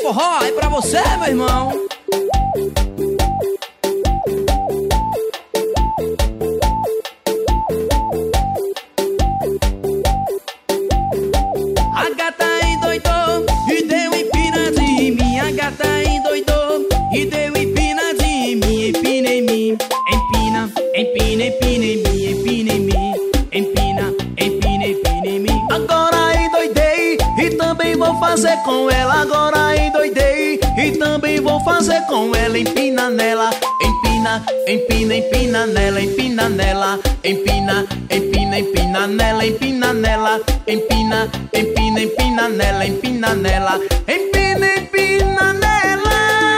forró é pra você, meu irmão. A gata endoidou e deu empina de mim. A gata endoidou e deu empina de mim. Empina em mim, empina, empina, empina em mim. Empina em mim, empina, empina, empina em mim. Agora endoidei e também vou fazer com ela. Agora endoidei e também vou fazer com ela. Empina nela, empina, empina, empina nela. Empina nela, empina, empina, empina nela. Empina nela, empina, empina, empina nela. Empina nela, empina, empina nela.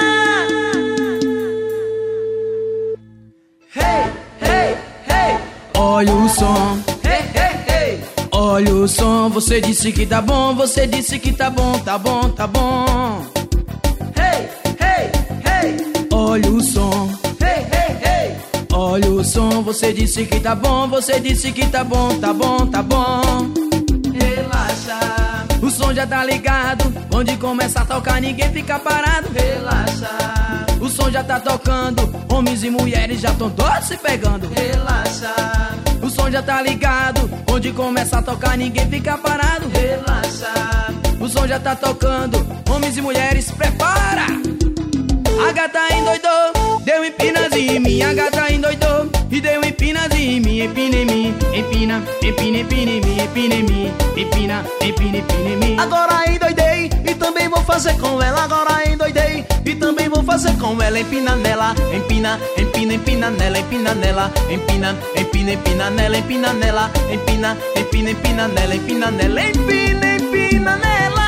Hey, hey, hey. Olha o som. Hey, hey, hey. Olha o som. Você disse que tá bom. Você disse que tá bom. Tá bom, tá bom. Hey, hey, hey. Olha o som. Hey, hey, hey. Olha o som. Você disse que tá bom. Você disse que tá bom. Tá bom, tá bom. Relaxa, O som já tá ligado. Onde começa a tocar ninguém fica parado. relaxa, O som já tá tocando. Homens e mulheres já tão todos se pegando. relaxa, O som já tá ligado. Onde começa a tocar ninguém fica parado. relaxa. O som já tá tocando. Homens e mulheres, prepara! A gata endoidou, deu empinas em mim. A gata endoidou e deu empinas em mim. Empina em mim, empina, empina, empina em mim. Empina em mim, empina, empina, empina em mim. Agora endoidei e também vou fazer com ela. Agora endoidei e também vou fazer com ela. Empina nela, empina, empina, empina nela. Empina nela, empina, empina, empina nela. Empina nela, empina, empina, empina nela. Empina nela, empina, empina nela.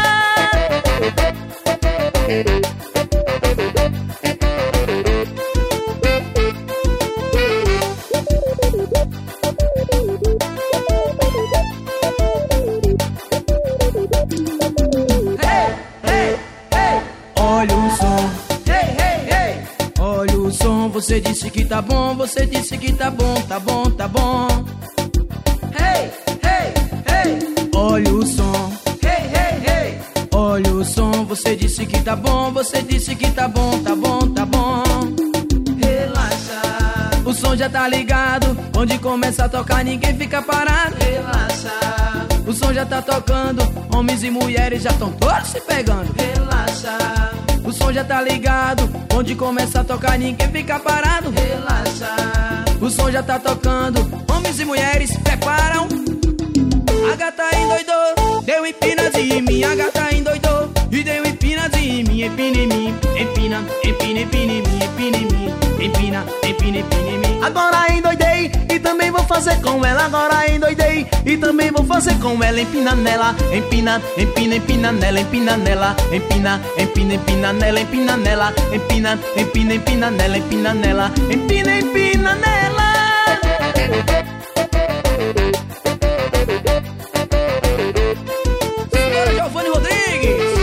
Hey, hey, hey. Olha o som, Hey, hey, hey. olha o som. Você disse que tá bom, você disse que tá bom, tá bom, tá bom. Hey, hey, hey. Olha o som, Hey, hey, hey. olha o som. Você disse que tá bom, você disse que tá bom, tá bom, tá bom. Relaxa, O som já tá ligado. Onde começa a tocar ninguém fica parado. relaxa, O som já tá tocando. Homens e mulheres já tão todos se pegando. relaxa, O som já tá ligado. Onde começa a tocar ninguém fica parado. relaxa. O som já tá tocando. Homens e mulheres preparam. A gata endoidou, deu empinas em mim. A gata endoidou e deu empinas em mim. Empina em mim, empina, empina, empina em mim. Empina em mim, empina, empina, empina em mim. Agora endoidei e também vou fazer com ela. Agora endoidei e também vou fazer com ela. Empina nela, empina, empina, empina nela. Empina nela, empina, empina, empina nela. Empina nela, empina, empina, empina nela. Empina nela, empina, empina nela. Senhora Giovanni Rodrigues.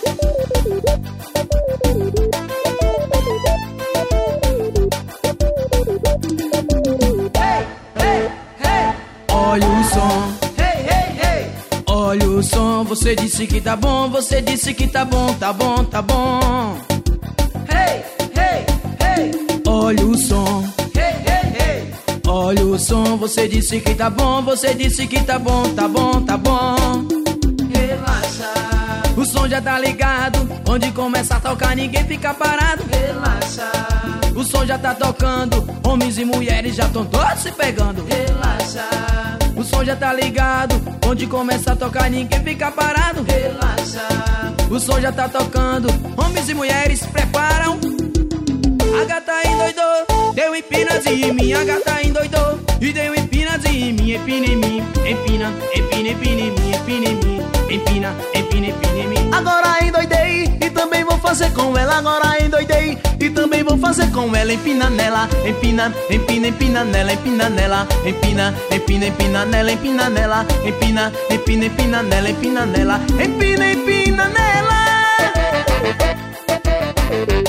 Hey, hey, hey. Olha o som, Hey, hey, hey. olha o som. Você disse que tá bom, você disse que tá bom, tá bom, tá bom. Hey, hey, hey. Olha o som, Hey, hey, hey. olha o som. Você disse que tá bom, você disse que tá bom, tá bom, tá bom. Relaxa, O som já tá ligado. Onde começa a tocar ninguém fica parado. relaxa, O som já tá tocando. Homens e mulheres já tão todos se pegando. relaxa, O som já tá ligado. Onde começa a tocar ninguém fica parado. relaxa. O som já tá tocando. Homens e mulheres preparam. A gata endoidou, deu empinas em mim. A gata endoidou e deu empinas em mim. Empina em mim, empina, empina, empina em mim. Empina em mim, empina, empina, empina em mim. Agora endoidei e também vou fazer com ela. Agora endoidei e também vou fazer com ela. Empina nela, empina, empina, empina nela. Empina nela, empina, empina, empina nela. Empina nela, empina, empina, empina nela. Empina nela, empina, empina nela.